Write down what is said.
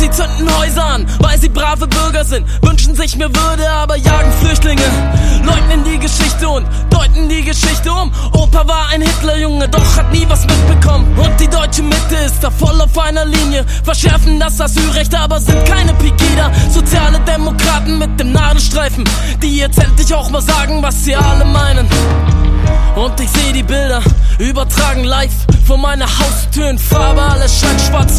Sie zünden Häuser an, weil sie brave Bürger sind, wünschen sich mehr Würde, aber jagen Flüchtlinge, leugnen die Geschichte und deuten die Geschichte um. Opa war ein Hitlerjunge, doch hat nie was mitbekommen. Und die deutsche Mitte ist da voll auf einer Linie, verschärfen das Asylrecht, aber sind keine Pegida. Soziale Demokraten mit dem Nadelstreifen, die jetzt endlich auch mal sagen, was sie alle meinen. Und ich seh die Bilder, übertragen live vor meiner Haustür in Farbe, alles scheint schwarz